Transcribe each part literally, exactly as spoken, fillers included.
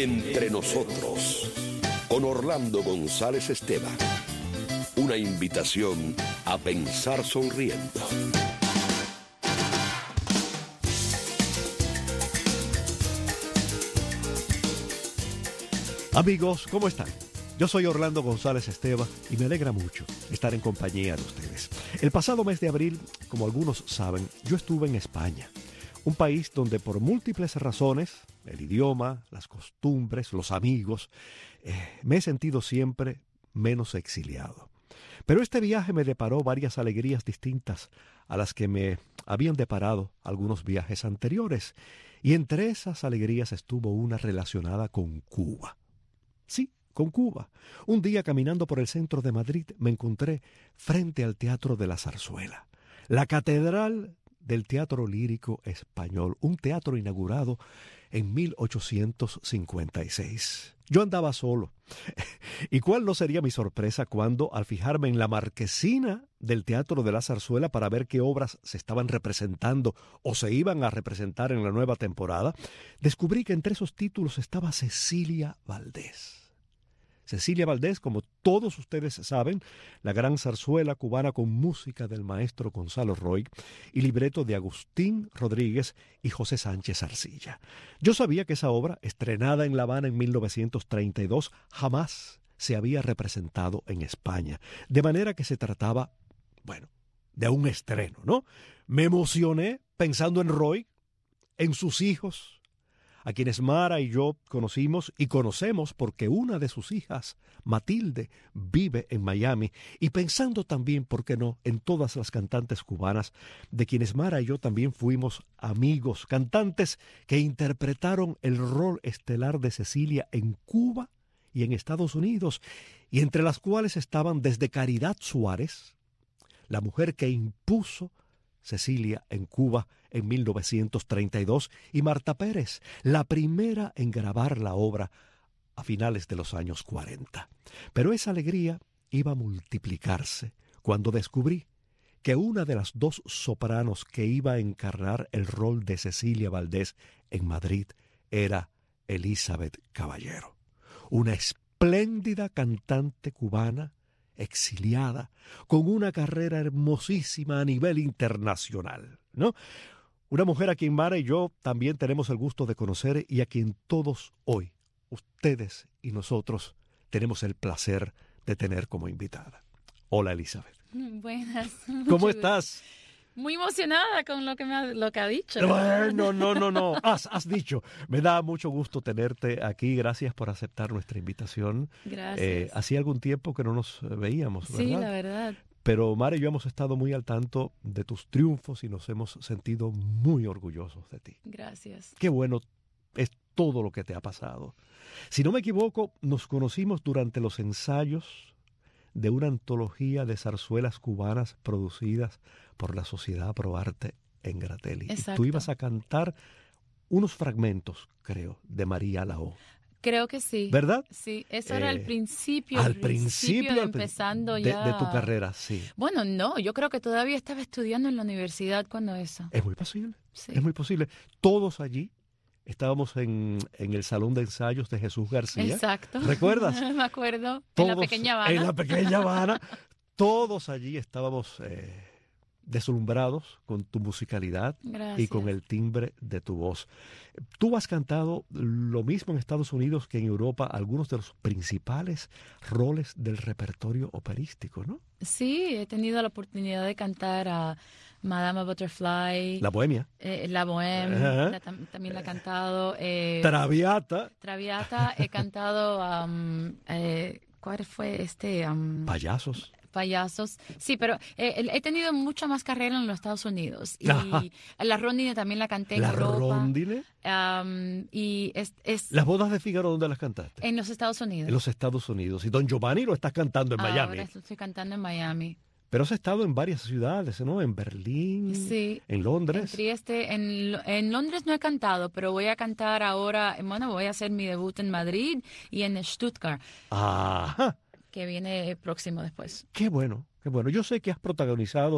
Entre nosotros, con Orlando González Esteban. Una invitación a pensar sonriendo. Amigos, ¿cómo están? Yo soy Orlando González Esteban y me alegra mucho estar en compañía de ustedes. El pasado mes de abril, como algunos saben, yo estuve en España, un país donde por múltiples razones, el idioma, las costumbres, los amigos, eh, me he sentido siempre menos exiliado. Pero este viaje me deparó varias alegrías distintas a las que me habían deparado algunos viajes anteriores, y entre esas alegrías estuvo una relacionada con Cuba. Sí, con Cuba. Un día caminando por el centro de Madrid me encontré frente al Teatro de la Zarzuela, la catedral del teatro lírico español, un teatro inaugurado en mil ochocientos cincuenta y seis. Yo andaba solo. ¿Y cuál no sería mi sorpresa cuando, al fijarme en la marquesina del Teatro de la Zarzuela para ver qué obras se estaban representando o se iban a representar en la nueva temporada, descubrí que entre esos títulos estaba Cecilia Valdés. Cecilia Valdés, como todos ustedes saben, la gran zarzuela cubana con música del maestro Gonzalo Roig y libreto de Agustín Rodríguez y José Sánchez Arcilla. Yo sabía que esa obra, estrenada en La Habana en mil novecientos treinta y dos, jamás se había representado en España, de manera que se trataba, bueno, de un estreno, ¿no? Me emocioné pensando en Roig, en sus hijos, a quienes Mara y yo conocimos y conocemos porque una de sus hijas, Matilde, vive en Miami, y pensando también, ¿por qué no?, en todas las cantantes cubanas, de quienes Mara y yo también fuimos amigos, cantantes que interpretaron el rol estelar de Cecilia en Cuba y en Estados Unidos, y entre las cuales estaban desde Caridad Suárez, la mujer que impuso Cecilia en Cuba en mil novecientos treinta y dos, y Marta Pérez, la primera en grabar la obra a finales de los años cuarenta. Pero esa alegría iba a multiplicarse cuando descubrí que una de las dos sopranos que iba a encarnar el rol de Cecilia Valdés en Madrid era Elizabeth Caballero, una espléndida cantante cubana exiliada, con una carrera hermosísima a nivel internacional, ¿no? Una mujer a quien Mara y yo también tenemos el gusto de conocer y a quien todos hoy, ustedes y nosotros, tenemos el placer de tener como invitada. Hola, Elizabeth. Buenas. ¿Cómo estás? Muy emocionada con lo que me ha, lo que ha dicho. Bueno, no, no, no. Has, has dicho. Me da mucho gusto tenerte aquí. Gracias por aceptar nuestra invitación. Gracias. Eh, hacía algún tiempo que no nos veíamos, ¿verdad? Sí, la verdad. Pero Mara y yo hemos estado muy al tanto de tus triunfos y nos hemos sentido muy orgullosos de ti. Gracias. Qué bueno es todo lo que te ha pasado. Si no me equivoco, nos conocimos durante los ensayos de una antología de zarzuelas cubanas producidas por la Sociedad Pro Arte en Gratelli. Exacto. Y tú ibas a cantar unos fragmentos, creo, de María Lao. Creo que sí. ¿Verdad? Sí, eso Eh, era el principio. Al el principio, principio al empezando de, ya. de tu carrera, sí. Bueno, no, yo creo que todavía estaba estudiando en la universidad cuando eso. Es muy posible, Sí. es muy posible. Todos allí estábamos en, en el salón de ensayos de Jesús García. Exacto. ¿Recuerdas? Me acuerdo. Todos, en la pequeña Habana. En la pequeña Habana. Todos allí estábamos eh, deslumbrados con tu musicalidad. Gracias. Y con el timbre de tu voz. Tú has cantado lo mismo en Estados Unidos que en Europa, algunos de los principales roles del repertorio operístico, ¿no? Sí, he tenido la oportunidad de cantar a Madama Butterfly. La Bohemia. Eh, la Bohème, Ajá. la, tam, también la he cantado. Eh, Traviata. Traviata, he cantado, um, eh, ¿cuál fue este? Um, Payasos. Payasos. Sí, pero eh, he tenido mucha más carrera en los Estados Unidos. Y Ajá. la Rondine también la canté en La Europa. Rondine. Um, y es, es Las bodas de Fígaro, ¿dónde las cantaste? en los Estados Unidos. En los Estados Unidos. Y Don Giovanni lo estás cantando en Miami. Ahora estoy cantando en Miami. Pero has estado en varias ciudades, ¿no? En Berlín, Sí, en Londres. En Trieste, en, en Londres no he cantado, pero voy a cantar ahora, bueno, voy a hacer mi debut en Madrid y en Stuttgart, Ajá. que viene próximo después. Qué bueno, qué bueno. Yo sé que has protagonizado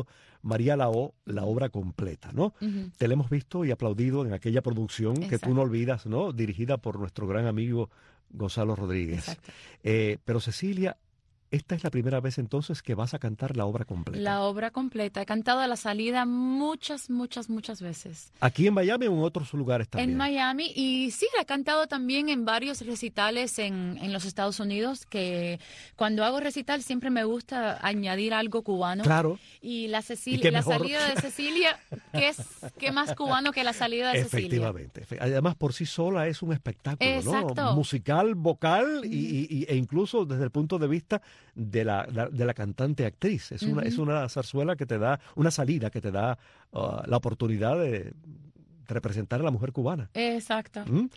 María Lao, la obra completa, ¿no? Ujú. Te la hemos visto y aplaudido en aquella producción que Exacto. tú no olvidas, ¿no? Dirigida por nuestro gran amigo Gonzalo Rodríguez. Exacto. Eh, pero Cecilia, esta es la primera vez entonces que vas a cantar la obra completa. La obra completa. He cantado a la salida muchas, muchas, muchas veces. ¿Aquí en Miami o en otros lugares también? En Miami, y sí, la he cantado también en varios recitales en, en los Estados Unidos, que cuando hago recital siempre me gusta añadir algo cubano. Claro. Y la, ¿Y Cecilia, qué la mejor? salida de Cecilia, ¿qué es qué más cubano que la salida de Cecilia? Efectivamente. Efe- Además, por sí sola es un espectáculo, Exacto. ¿no? Musical, vocal y, y- y- e incluso desde el punto de vista de la, la- de la cantante actriz. Es una, Ujú. es una zarzuela que te da, una salida que te da uh, la oportunidad de representar a la mujer cubana. Exacto. ¿Mm?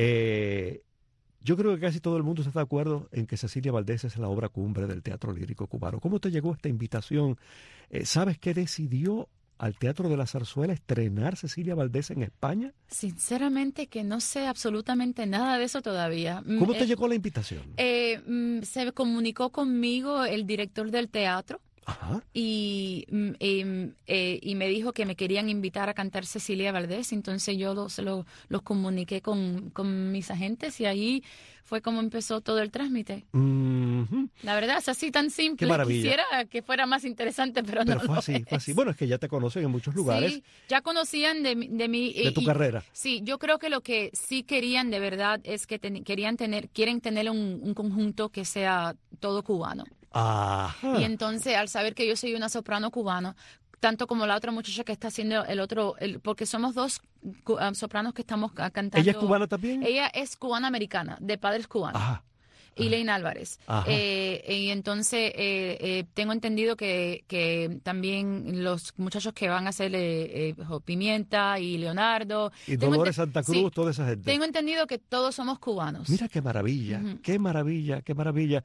Eh, yo creo que casi todo el mundo está de acuerdo en que Cecilia Valdés es la obra cumbre del teatro lírico cubano. ¿Cómo te llegó esta invitación? Eh, ¿Sabes qué decidió al Teatro de la Zarzuela estrenar Cecilia Valdés en España? Sinceramente que no sé absolutamente nada de eso todavía. Mm, ¿Cómo te eh, llegó la invitación? eh, mm, se comunicó conmigo el director del teatro. Ajá. Y, mm, em, eh, y me dijo que me querían invitar a cantar Cecilia Valdés, entonces yo lo- se lo, los comuniqué con, con mis agentes y ahí fue como empezó todo el trámite. Mhm. La verdad es así tan simple. Qué maravilla. Quisiera que fuera más interesante, pero, Pero no fue lo así, fue así. es. Bueno, es que ya te conocen en muchos lugares Sí, ya conocían de, mi- de mí. de y- tu y- carrera. Sí, yo creo que lo que sí querían de verdad es que ten- querían tener, quieren tener un, un conjunto que sea todo cubano. Ajá. Y entonces, al saber que yo soy una soprano cubana, tanto como la otra muchacha que está haciendo el otro, el, porque somos dos cu- ah, sopranos que estamos ca- cantando. ¿Ella es cubana también? Ella es cubana-americana, de padres cubanos. Ajá. Elaine Álvarez. Ajá. Eh, y entonces eh, eh, tengo entendido que, que también los muchachos que van a hacer eh, eh, Jo Pimienta y Leonardo. Y tengo Dolores ente- Santa Cruz, sí, toda esa gente. tengo entendido que todos somos cubanos. Mira qué maravilla, Ujú. qué maravilla, qué maravilla.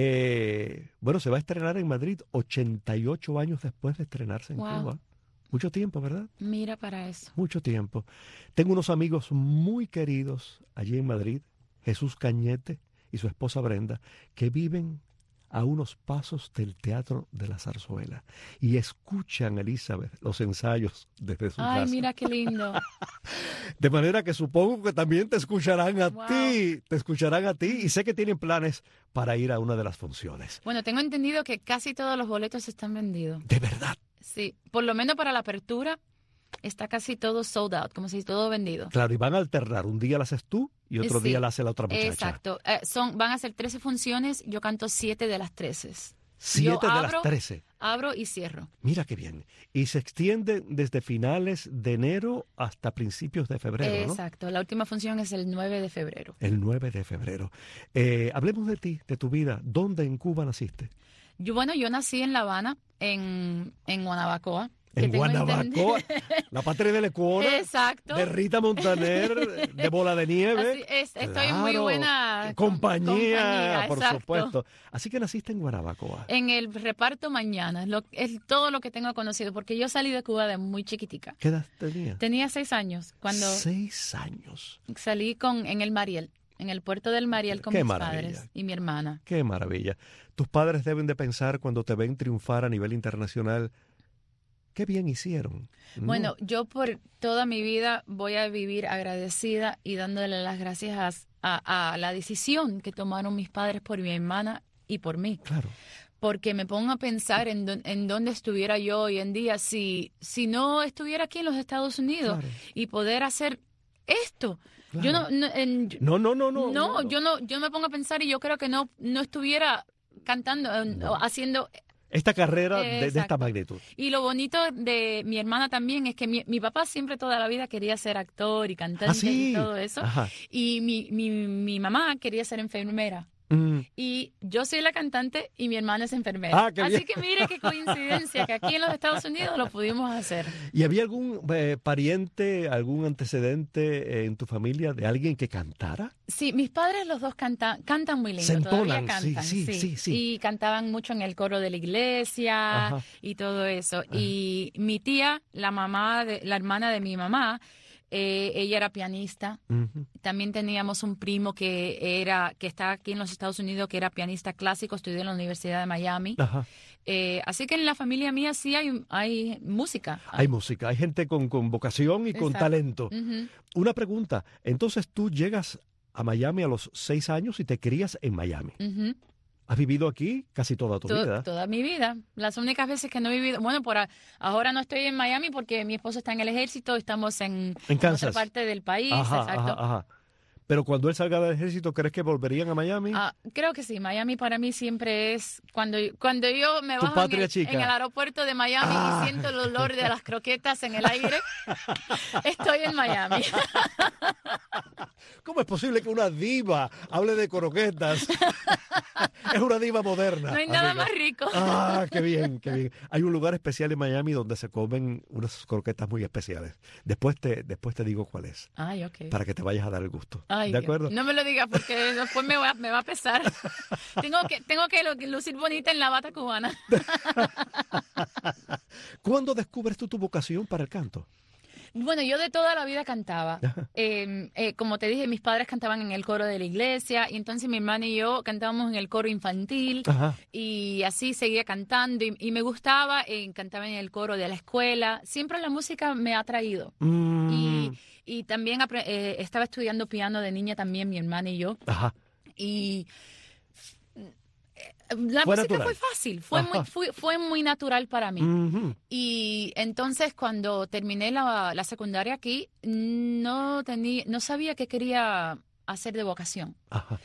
Eh, bueno, se va a estrenar en Madrid ochenta y ocho años después de estrenarse en Wow. Cuba. Mucho tiempo, ¿verdad? Mira para eso. Mucho tiempo. Tengo unos amigos muy queridos allí en Madrid, Jesús Cañete y su esposa Brenda, que viven a unos pasos del Teatro de la Zarzuela y escuchan, Elizabeth, los ensayos desde su Ay, casa. mira qué lindo. De manera que supongo que también te escucharán a Wow. ti, te escucharán a ti y sé que tienen planes para ir a una de las funciones. Bueno, tengo entendido que casi todos los boletos están vendidos. De verdad. Sí, por lo menos para la apertura está casi todo sold out, como si todo vendido. Claro, y van a alternar. Un día la haces tú y otro Sí, día la hace la otra muchacha. Exacto. Eh, son, van a ser trece funciones, yo canto siete de las trece. Siete Yo de abro- las trece. Abro y cierro. Mira qué bien. Y se extiende desde finales de enero hasta principios de febrero, ¿no? Exacto. La última función es el nueve de febrero. El nueve de febrero. Eh, hablemos de ti, de tu vida. ¿Dónde en Cuba naciste? Yo, bueno, yo nací en La Habana, en, en Guanabacoa. que En tengo Guanabacoa, entendido- la patria del Ecuador, Exacto. de Rita Montaner, de Bola de Nieve. Así es, estoy en muy Claro, buena compañía, compañía, por exacto. supuesto. Así que naciste en Guanabacoa. En el reparto mañana, lo, es todo lo que tengo conocido, porque yo salí de Cuba de muy chiquitica. ¿Qué edad tenías? Tenía seis años cuando Seis años. salí con en el Mariel, en el puerto del Mariel con Qué mis maravilla. padres y mi hermana. Qué maravilla. Tus padres deben de pensar cuando te ven triunfar a nivel internacional, qué bien hicieron. ¿no? Bueno, yo por toda mi vida voy a vivir agradecida y dándole las gracias a, a la decisión que tomaron mis padres por mi hermana y por mí. Claro. Porque me pongo a pensar en, don- en dónde estuviera yo hoy en día si, si no estuviera aquí en los Estados Unidos Claro. y poder hacer esto. Claro. Yo no, no, en- No, no, no, no. no, yo no, yo me pongo a pensar y yo creo que no, no estuviera cantando, eh, No. o haciendo. Esta carrera de, de esta Exacto. magnitud. Y lo bonito de mi hermana también es que mi, mi papá siempre toda la vida quería ser actor y cantante ¿Ah, sí? y todo eso. Ajá. Y mi, mi, mi mamá quería ser enfermera. Mm. Y yo soy la cantante y mi hermana es enfermera. Ah, qué Así bien. que mire qué coincidencia que aquí en los Estados Unidos lo pudimos hacer. ¿Y había algún eh, pariente, algún antecedente eh, en tu familia de alguien que cantara? Sí, mis padres los dos cantan, cantan muy lindo, Se todavía entonan, sí, cantan, sí, sí, sí. Y cantaban mucho en el coro de la iglesia Ajá. y todo eso. Y mi tía, la mamá, de, la hermana de mi mamá, Eh, ella era pianista. Ujú. También teníamos un primo que era que está aquí en los Estados Unidos, que era pianista clásico, estudió en la Universidad de Miami. Ajá. Eh, así que en la familia mía sí hay, hay música. Hay música, hay gente con, con vocación y con Exacto. talento. Ujú. Una pregunta, entonces tú llegas a Miami a los seis años y te crías en Miami. Ujú. ¿Has vivido aquí casi toda tu To- vida? Toda mi vida. Las únicas veces que no he vivido, bueno, por a- ahora no estoy en Miami porque mi esposo está en el ejército, estamos en, En en Kansas. otra parte del país, Ajá, exacto. ajá, ajá. Pero cuando él salga del ejército, ¿crees que volverían a Miami? Ah, creo que sí, Miami para mí siempre es cuando, cuando yo me Tu bajo en patria el, chica. en el aeropuerto de Miami Ah. y siento el olor de las croquetas en el aire, estoy en Miami. ¿Cómo es posible que una diva hable de croquetas? Es una diva moderna. No hay nada amiga. más rico. Ah, qué bien, qué bien. Hay un lugar especial en Miami donde se comen unas croquetas muy especiales. Después te, después te digo cuál es, Ay, ok. para que te vayas a dar el gusto. Ay, ¿De acuerdo? no me lo digas porque después me va, me va a pesar. tengo que, tengo que lu- lucir bonita en la bata cubana. ¿Cuándo descubres tú tu vocación para el canto? Bueno, yo de toda la vida cantaba. Eh, eh, como te dije, mis padres cantaban en el coro de la iglesia y entonces mi hermana y yo cantábamos en el coro infantil Ajá. y así seguía cantando y, y me gustaba, eh, cantaba en el coro de la escuela. Siempre la música me ha atraído. Mm, Y, y también apre- eh, estaba estudiando piano de niña también, mi hermana y yo. Ajá. Y eh, la Fue música natural. fue fácil, fue Ajá. muy, fue, fue muy natural para mí. Ujú. Y entonces cuando terminé la, la secundaria aquí, no tenía, no sabía qué quería hacer de vocación. Ajá.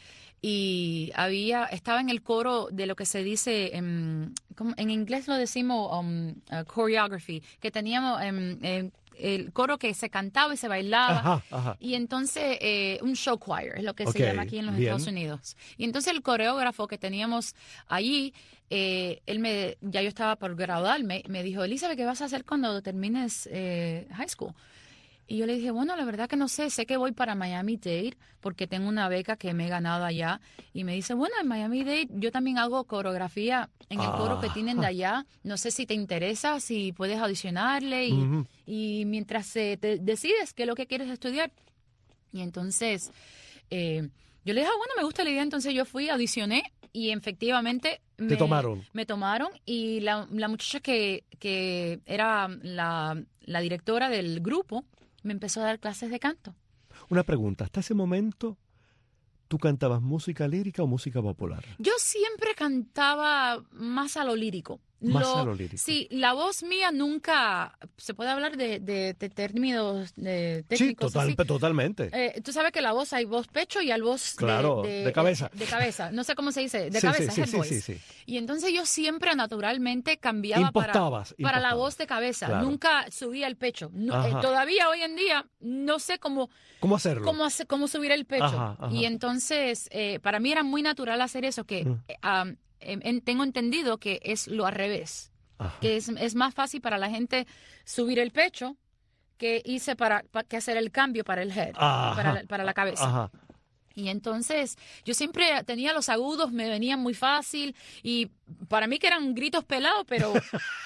Y había, estaba en el coro de lo que se dice, en, ¿cómo? En inglés lo decimos um, uh, choreography, que teníamos em, em, el coro que se cantaba y se bailaba. Ajá, ajá. Y entonces, eh, un show choir es lo que Ok, se llama aquí en los bien. Estados Unidos. Y entonces el coreógrafo que teníamos allí, eh, él me, ya yo estaba por graduarme, me dijo, Elizabeth, ¿qué vas a hacer cuando termines eh, high school? Y yo le dije, bueno, la verdad que no sé, sé que voy para Miami-Dade porque tengo una beca que me he ganado allá. Y me dice, bueno, en Miami-Dade yo también hago coreografía en el coro que tienen de allá. No sé si te interesa, si puedes audicionarle y, Ujú. y mientras eh, te decides qué es lo que quieres estudiar. Y entonces eh, yo le dije, ah, bueno, me gusta la idea. Entonces yo fui, audicioné y efectivamente Te me tomaron. Me tomaron y la, la muchacha que, que era la, la directora del grupo me empezó a dar clases de canto. Una pregunta, hasta ese momento, ¿tú cantabas música lírica o música popular? Yo siempre cantaba más a lo lírico. Más a lo lírico. Sí, la voz mía nunca, se puede hablar de, de, de términos de Sí, técnicos total, así. totalmente. Eh, tú sabes que la voz hay voz pecho y hay voz de- Claro, de, de cabeza. De, de cabeza. No sé cómo se dice, de Sí, cabeza, sí, head sí, sí, voice. sí, sí. Y entonces yo siempre naturalmente cambiaba para, Impostabas, para la impostabas. voz de cabeza. Claro. Nunca subía el pecho. No, eh, Ajá. todavía hoy en día no sé cómo, ¿Cómo hacerlo? cómo, hace, cómo subir el pecho. Ajá, ajá. Y entonces eh, para mí era muy natural hacer eso, que Mm. eh, um, em- en- tengo entendido que es lo al revés. Ajá. Que es, es más fácil para la gente subir el pecho que hice para, para que hacer el cambio para el head, Ajá. para, la, para la cabeza. Ajá. Y entonces yo siempre tenía los agudos, me venían muy fácil y para mí que eran gritos pelados, pero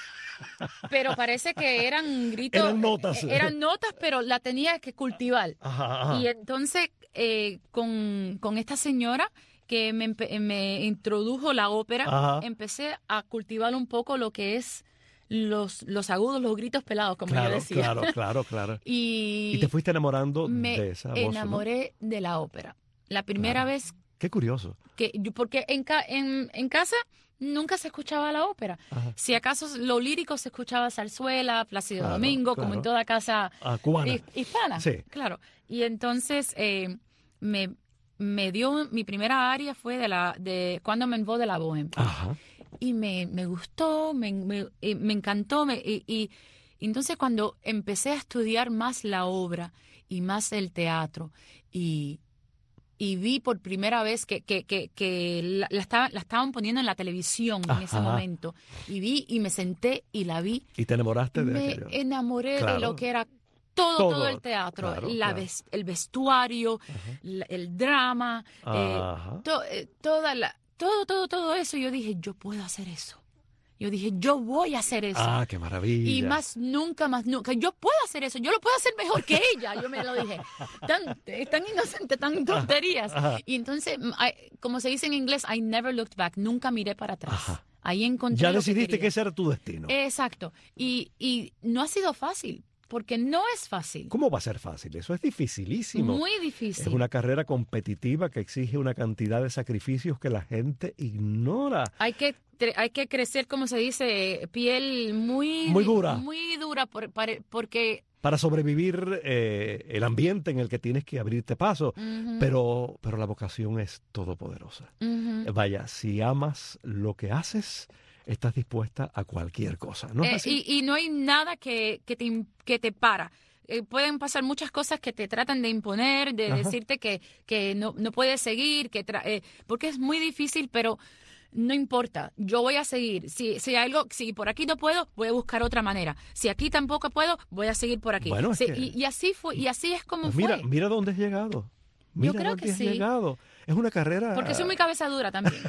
pero parece que eran gritos, Eran notas. eh, eran notas, pero la tenía que cultivar. Ajá, ajá. Y entonces eh, con, con esta señora que me, empe- me introdujo la ópera, Ajá. empecé a cultivar un poco lo que es los, los agudos, los gritos pelados, como yo Claro, decía. claro, claro, claro. Y, Y te fuiste enamorando me de esa voz, ¿no? enamoré de la ópera. La primera Claro. vez Qué curioso. que yo, porque en, ca- en, en casa nunca se escuchaba la ópera. Ajá. Si acaso lo lírico se escuchaba zarzuela, Plácido Claro, Domingo, como claro. en toda casa Ah, cubana. his- hispana. Sí. Claro. Y entonces eh, me, me dio, mi primera aria fue de la de Cuando me envó de la Bohème. Ajá. Y me, me gustó, me, me, eh, me encantó. Me, y, y entonces cuando empecé a estudiar más la obra y más el teatro y, y vi por primera vez que, que, que, que la, la, estaba, la estaban poniendo en la televisión en ese Ajá. momento, y vi y me senté y la vi, Y te enamoraste de me aquello. enamoré de Claro. lo que era todo, Todo, todo el teatro, claro, la claro. ves- el vestuario, Ajá. la- el drama, eh, Ajá. to- eh, toda la, todo, todo, todo eso. Yo dije, yo puedo hacer eso. Yo dije, yo voy a hacer eso. Ah, qué maravilla. Y más nunca, más nunca. Yo puedo hacer eso. Yo lo puedo hacer mejor que ella. Yo me lo dije. Tan, tan inocente, tan tonterías. Ajá. Y entonces, I, como se dice en inglés, I never looked back. Nunca miré para atrás. Ajá. Ahí encontré Ya lo decidiste que, que ese era tu destino. Exacto. Y, y no ha sido fácil, porque no es fácil. ¿Cómo va a ser fácil? Eso es dificilísimo. Muy difícil. Es una carrera competitiva que exige una cantidad de sacrificios que la gente ignora. Hay que hay que crecer, como se dice, piel muy Muy dura. Muy dura por, para, porque Para sobrevivir eh, el ambiente en el que tienes que abrirte paso. uh-huh. pero, pero la vocación es todopoderosa. Uh-huh. Vaya, si amas lo que haces, estás dispuesta a cualquier cosa, ¿no es Eh, así? y, y no hay nada que, que, te, que te para. Eh, pueden pasar muchas cosas que te tratan de imponer, de Ajá. decirte que, que no, no puedes seguir, que tra- eh, porque es muy difícil, pero no importa, yo voy a seguir. Si, si algo, si por aquí no puedo, voy a buscar otra manera. Si aquí tampoco puedo, voy a seguir por aquí. Bueno, es Sí, que- y, y así fue, y así es como Pues mira, fue. mira dónde has llegado. Mira creo dónde que has sí. llegado. Es una carrera. Porque soy muy cabeza dura también.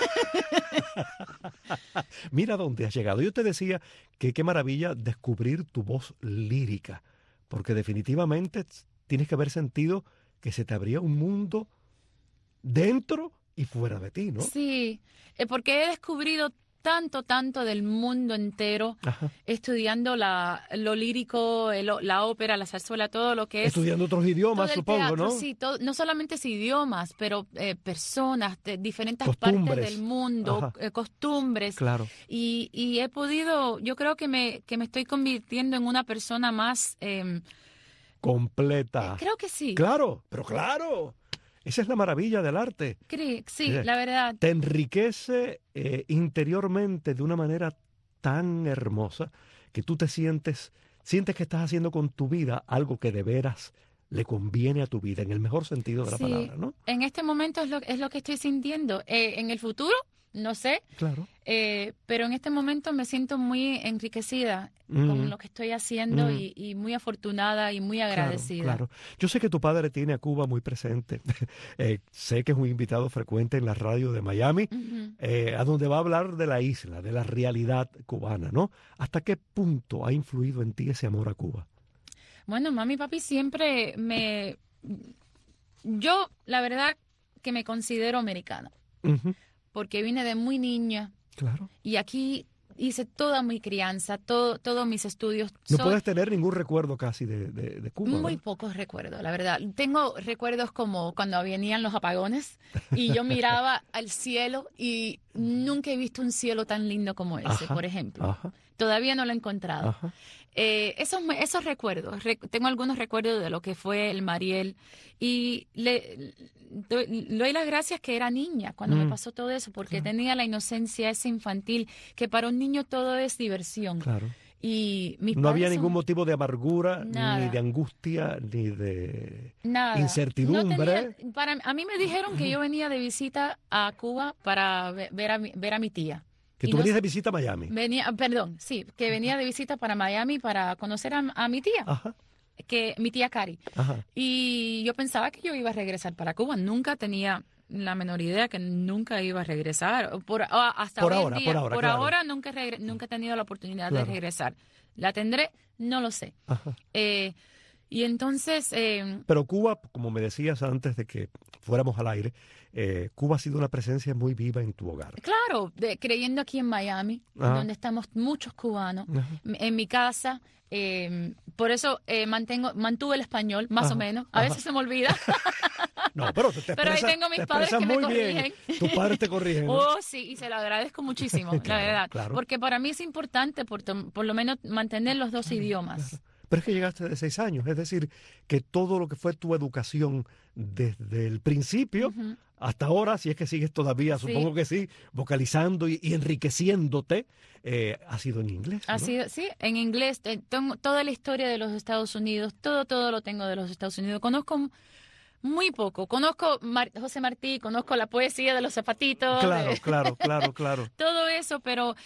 Mira dónde has llegado. Yo te decía que qué maravilla descubrir tu voz lírica, porque definitivamente tienes que haber sentido que se te abría un mundo dentro y fuera de ti, ¿no? Sí, eh, porque he descubrido tanto, tanto del mundo entero, Ajá. estudiando la, lo lírico, el- la ópera, la zarzuela, todo lo que es. Estudiando otros idiomas, todo el supongo, teatro, ¿no? Sí, todo- no solamente es idiomas, pero eh, personas de diferentes Costumbres. partes del mundo, Ajá. eh, costumbres. Claro. Y, y he podido, yo creo que me, que me estoy convirtiendo en una persona más, eh, Completa. eh, creo que sí, Claro, pero claro. Esa es la maravilla del arte. cre- sí, Mira, la verdad. Te enriquece eh, interiormente de una manera tan hermosa que tú te sientes, sientes que estás haciendo con tu vida algo que de veras le conviene a tu vida, en el mejor sentido de la Sí, palabra, ¿no? en este momento es lo, es lo que estoy sintiendo. Eh, en el futuro, no sé, Claro. eh, pero en este momento me siento muy enriquecida Mm. con lo que estoy haciendo Mm. y, y muy afortunada y muy agradecida. Claro, claro. Yo sé que tu padre tiene a Cuba muy presente. Eh, sé que es un invitado frecuente en la radio de Miami, Ujú. eh, a donde va a hablar de la isla, de la realidad cubana, ¿no? ¿Hasta qué punto ha influido en ti ese amor a Cuba? Bueno, mami y papi siempre me... Yo, la verdad, que me considero americana, Ujú, porque vine de muy niña claro. y aquí hice toda mi crianza, todo, todos mis estudios. No Soy- puedes tener ningún recuerdo casi de, de, de Cuba, Muy ¿no? pocos recuerdos, la verdad. Tengo recuerdos como cuando venían los apagones y yo miraba al cielo y nunca he visto un cielo tan lindo como ese, Ajá, por ejemplo. Ajá, Todavía no lo he encontrado. ajá. Eh, esos, me- esos recuerdos, re- tengo algunos recuerdos de lo que fue el Mariel y le doy, le doy las gracias que era niña cuando Mm. me pasó todo eso, porque Claro. tenía la inocencia esa infantil, que para un niño todo es diversión. Claro. Y mis No había padres ningún son- motivo de amargura, Nada. ni de angustia, ni de Nada. incertidumbre. No tenía- para, a mí me dijeron que yo venía de visita a Cuba para ve- ver a mi, ver a mi tía. Que Y tú no venías sé- de visita a Miami. Venía, perdón, sí, que venía de visita para Miami para conocer a, a mi tía, Ajá, que mi tía Cari. ajá. Y yo pensaba que yo iba a regresar para Cuba. Nunca tenía la menor idea que nunca iba a regresar. Por, ah, hasta Por hoy en ahora, día, por ahora, claro. ahora nunca, he regre- nunca he tenido la oportunidad Claro. de regresar. ¿La tendré? No lo sé. Ajá. Eh, y entonces... eh, Pero Cuba, como me decías antes de que fuéramos al aire, eh, Cuba ha sido una presencia muy viva en tu hogar. Claro, de- creyendo aquí en Miami, Ajá. donde estamos muchos cubanos, Ajá. m- en mi casa, eh, por eso eh, mantengo, mantuve el español, más Ajá, o menos. A ajá. veces se me olvida. No, pero te, te Pero ahí expresas- tengo mis te padres expresas que me muy bien. corrigen. Tus padres te corrigen, ¿no? Oh, sí, y se lo agradezco muchísimo, la Claro, verdad. claro. Porque para mí es importante, por, tom- por lo menos, mantener los dos idiomas. Pero es que llegaste de seis años, es decir, que todo lo que fue tu educación desde el principio Ujú. hasta ahora, si es que sigues todavía, Sí. supongo que sí, vocalizando y, y enriqueciéndote, eh, ha sido en inglés, ¿no? Ha sido, sí, en inglés, eh, tengo toda la historia de los Estados Unidos, todo, todo lo tengo de los Estados Unidos. Conozco muy poco, conozco Mar- José Martí, conozco la poesía de los zapatitos, Claro, de- claro, claro, claro. todo eso, pero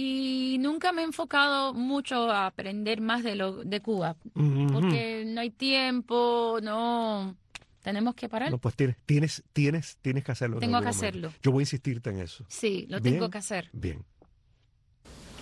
y nunca me he enfocado mucho a aprender más de lo de Cuba, Ujú. porque no hay tiempo, no tenemos que parar. No, pues tienes, tienes, tienes, tienes que hacerlo. en Tengo algún que momento. hacerlo. Yo voy a insistirte en eso. Sí, lo Bien. tengo que hacer. Bien.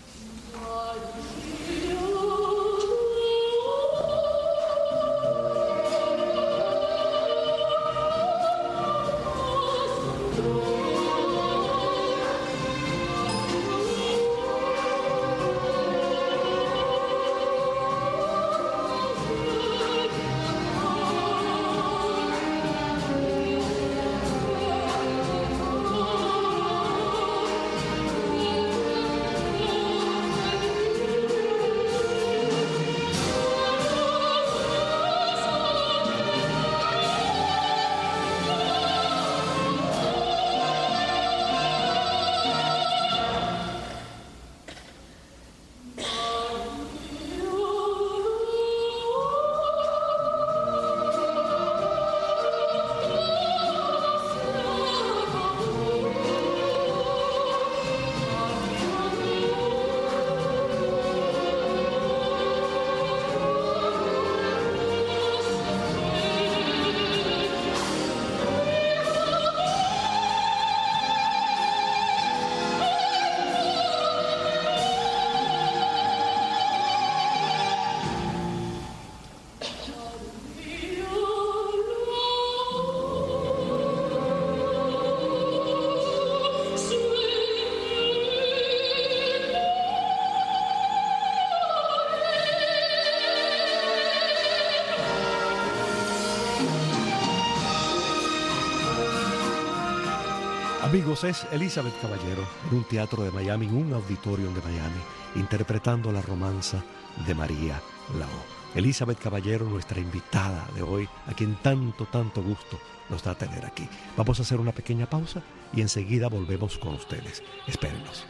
Amigos, es Elizabeth Caballero en un teatro de Miami, en un auditorium de Miami, interpretando la romanza de María Lao. Elizabeth Caballero, nuestra invitada de hoy, a quien tanto, tanto gusto nos da tener aquí. Vamos a hacer una pequeña pausa y enseguida volvemos con ustedes. Espérenos.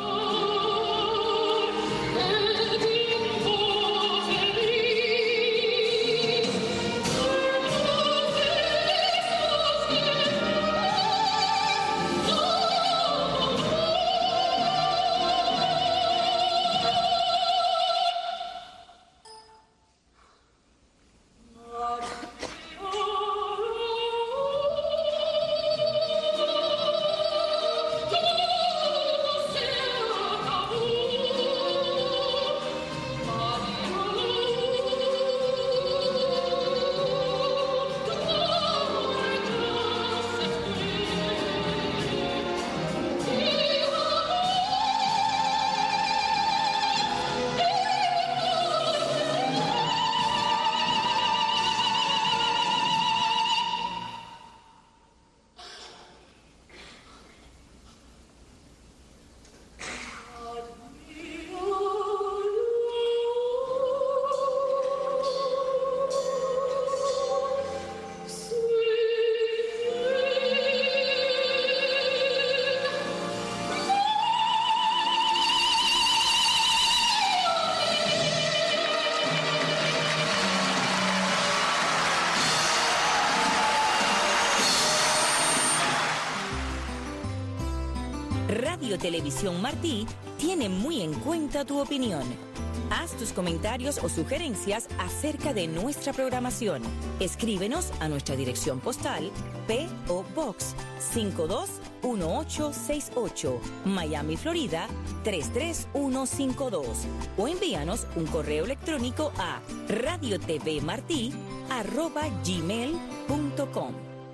Radio Televisión Martí tiene muy en cuenta tu opinión. Haz tus comentarios o sugerencias acerca de nuestra programación. Escríbenos a nuestra dirección postal P O Box cinco dos uno ocho seis ocho, Miami, Florida tres tres uno cinco dos, o envíanos un correo electrónico a radiotvmartí arroba gmail punto com.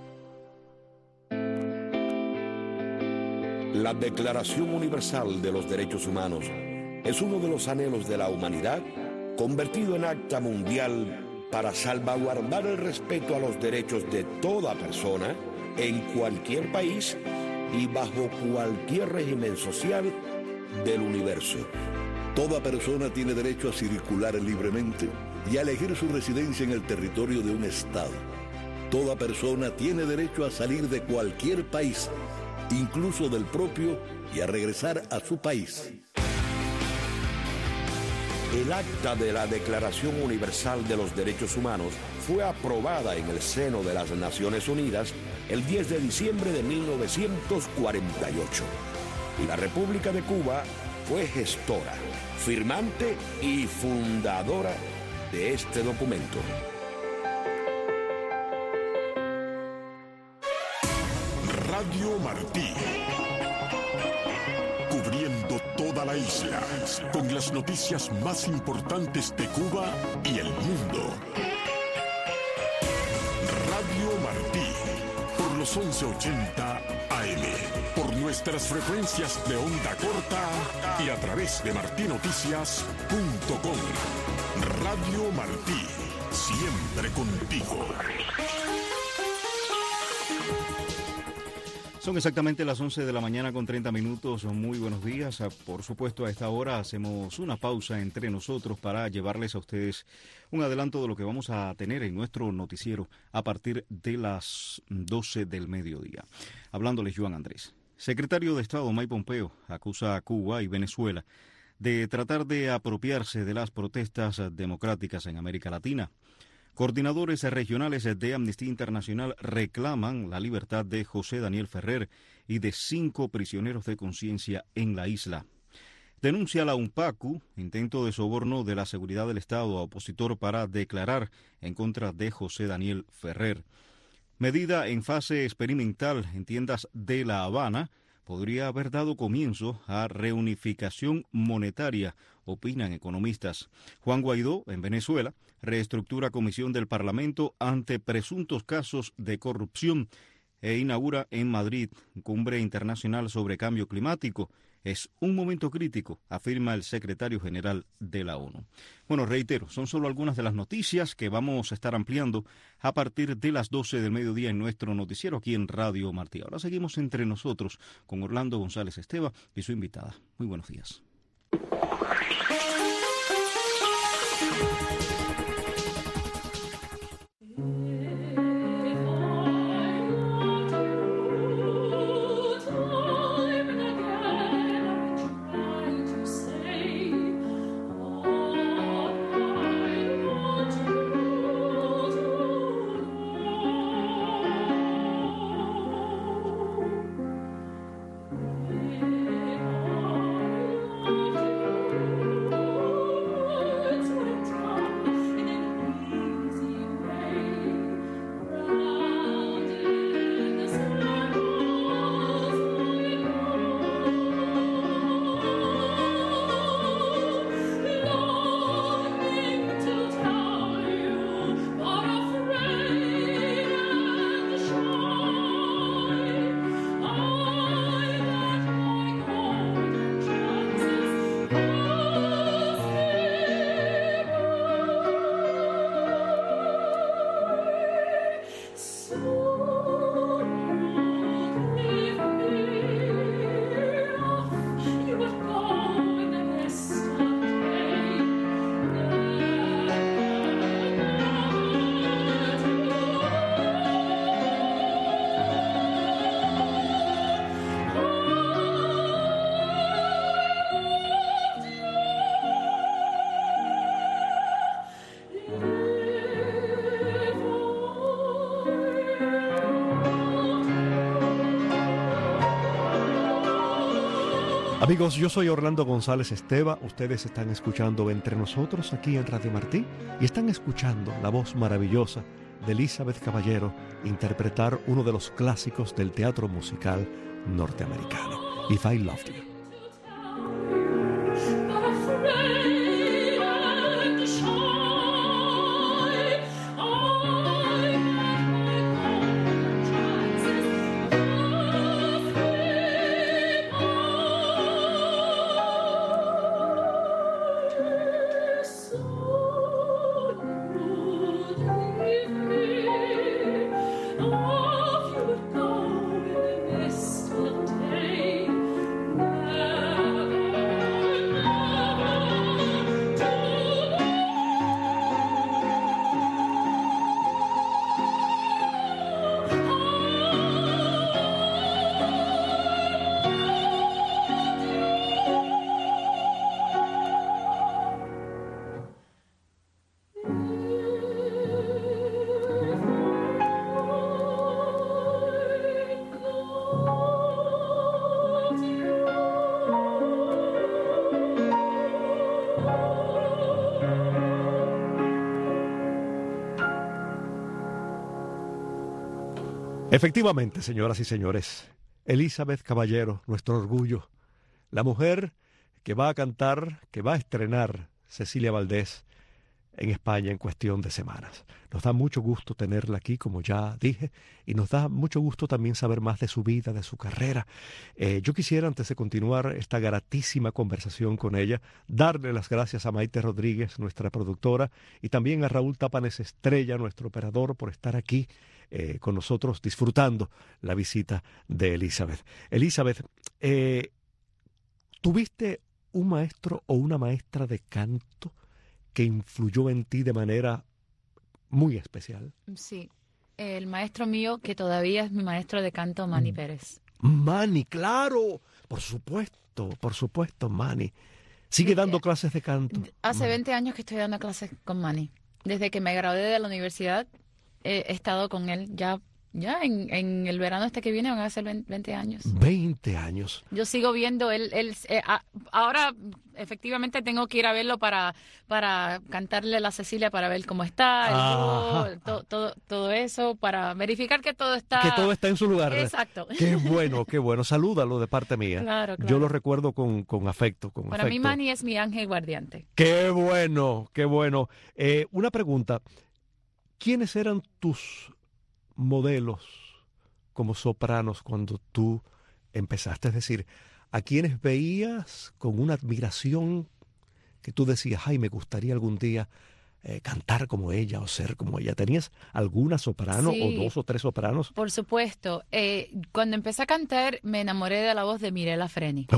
La Declaración Universal de los Derechos Humanos es uno de los anhelos de la humanidad convertido en acta mundial para salvaguardar el respeto a los derechos de toda persona en cualquier país y bajo cualquier régimen social del universo. Toda persona tiene derecho a circular libremente y a elegir su residencia en el territorio de un estado. Toda persona tiene derecho a salir de cualquier país, incluso del propio, y a regresar a su país. El acta de la Declaración Universal de los Derechos Humanos fue aprobada en el seno de las Naciones Unidas el diez de diciembre de mil novecientos cuarenta y ocho. Y la República de Cuba fue gestora, firmante y fundadora de este documento. Radio Martí, cubriendo toda la isla, con las noticias más importantes de Cuba y el mundo. Radio Martí, por los once ochenta A M, por nuestras frecuencias de onda corta y a través de martinoticias punto com. Radio Martí, siempre contigo. Son exactamente las once de la mañana con treinta minutos. Muy buenos días. Por supuesto, a esta hora hacemos una pausa entre nosotros para llevarles a ustedes un adelanto de lo que vamos a tener en nuestro noticiero a partir de las doce del mediodía. Hablándoles Joan Andrés. Secretario de Estado Mike Pompeo acusa a Cuba y Venezuela de tratar de apropiarse de las protestas democráticas en América Latina. Coordinadores regionales de Amnistía Internacional reclaman la libertad de José Daniel Ferrer y de cinco prisioneros de conciencia en la isla. Denuncia la UNPACU intento de soborno de la seguridad del Estado a opositor para declarar en contra de José Daniel Ferrer. Medida en fase experimental en tiendas de La Habana podría haber dado comienzo a reunificación monetaria, opinan economistas. Juan Guaidó, en Venezuela, reestructura comisión del Parlamento ante presuntos casos de corrupción e inaugura en Madrid Cumbre Internacional sobre Cambio Climático. Es un momento crítico, afirma el secretario general de la ONU. Bueno, reitero, son solo algunas de las noticias que vamos a estar ampliando a partir de las doce del mediodía en nuestro noticiero aquí en Radio Martí. Ahora seguimos entre nosotros con Orlando González Esteva y su invitada. Muy buenos días. Amigos, yo soy Orlando González Esteva, ustedes están escuchando Entre Nosotros aquí en Radio Martí y están escuchando la voz maravillosa de Elizabeth Caballero interpretar uno de los clásicos del teatro musical norteamericano, If I Loved You. Efectivamente, señoras y señores, Elizabeth Caballero, nuestro orgullo, la mujer que va a cantar, que va a estrenar Cecilia Valdés en España en cuestión de semanas. Nos da mucho gusto tenerla aquí, como ya dije, y nos da mucho gusto también saber más de su vida, de su carrera. Eh, yo quisiera, antes de continuar esta gratísima conversación con ella, darle las gracias a Maite Rodríguez, nuestra productora, y también a Raúl Tápanes Estrella, nuestro operador, por estar aquí eh, con nosotros disfrutando la visita de Elizabeth. Elizabeth, eh, ¿tuviste un maestro o una maestra de canto que influyó en ti de manera muy especial? Sí, el maestro mío, que todavía es mi maestro de canto, Manny Pérez. Manny, claro, por supuesto, por supuesto, Manny. ¿Sigue dando clases de canto? Hace veinte años que estoy dando clases con Manny. Desde que me gradué de la universidad eh, he estado con él. Ya, ya en, en el verano este que viene van a ser veinte años. veinte años. Yo sigo viendo, él, él eh, a, ahora efectivamente tengo que ir a verlo para, para cantarle a la Cecilia, para ver cómo está, el dúo, to, todo, todo eso, para verificar que todo está... Que todo está en su lugar. Exacto. Qué bueno, qué bueno. Salúdalo de parte mía. Claro, claro. Yo lo recuerdo con, con afecto. Con para afecto. mí Manny es mi ángel guardiante. Qué bueno, qué bueno. Eh, una pregunta. ¿Quiénes eran tus modelos, como sopranos cuando tú empezaste? Es decir, ¿a quienes veías con una admiración que tú decías, ay, me gustaría algún día eh, cantar como ella o ser como ella? ¿Tenías alguna soprano Sí, o dos o tres sopranos? Por supuesto. Eh, cuando empecé a cantar, me enamoré de la voz de Mirella Freni.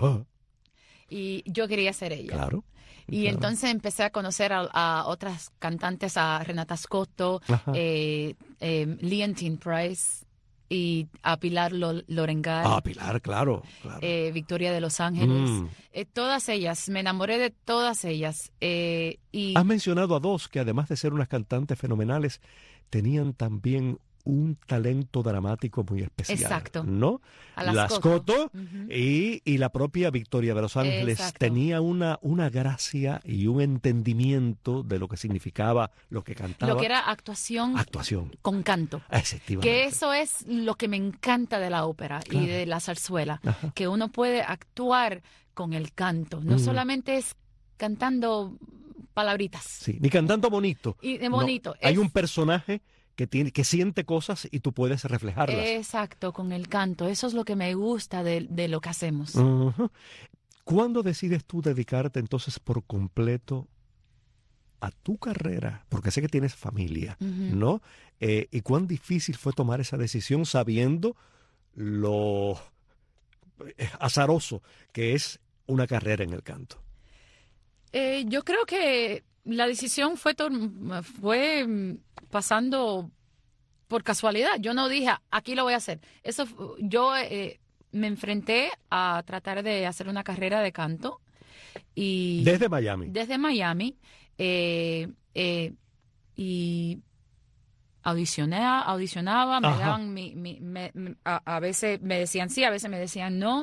Y yo quería ser ella. Claro. Y claro. entonces empecé a conocer a, a otras cantantes, a Renata Scotto, eh, eh, Leontine Price y a Pilar Lorengal. Ah, Pilar, claro. claro. Eh, Victoria de Los Ángeles. Mm. Eh, todas ellas, me enamoré de todas ellas. Eh, y Has mencionado a dos que además de ser unas cantantes fenomenales, tenían también un talento dramático muy especial. Exacto. ¿No? a las La Scotto Ujú. y, y la propia Victoria de Los Ángeles Exacto. tenía una, una gracia y un entendimiento de lo que significaba lo que cantaba. Lo que era actuación Actuación. con canto. Efectivamente. Que eso es lo que me encanta de la ópera Claro. y de la zarzuela, Ajá. que uno puede actuar con el canto, no Mm. solamente es cantando palabritas. Sí, ni cantando bonito. Y de No, bonito. hay es- un personaje que tiene que siente cosas y tú puedes reflejarlas. Exacto, con el canto. Eso es lo que me gusta de, de lo que hacemos. Ujú. ¿Cuándo decides tú dedicarte entonces por completo a tu carrera? Porque sé que tienes familia, Ujú. ¿no? Eh, ¿y cuán difícil fue tomar esa decisión sabiendo lo eh, azaroso que es una carrera en el canto? Eh, yo creo que la decisión fue, to- fue mm, pasando por casualidad. Yo no dije, aquí lo voy a hacer. Eso, fu- yo eh, me enfrenté a tratar de hacer una carrera de canto. Y Desde Miami. desde Miami. eh, eh, y audicioné, audicionaba, me Ajá. daban mi, mi- me- me- a, a veces me decían sí, a veces me decían no.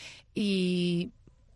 Y,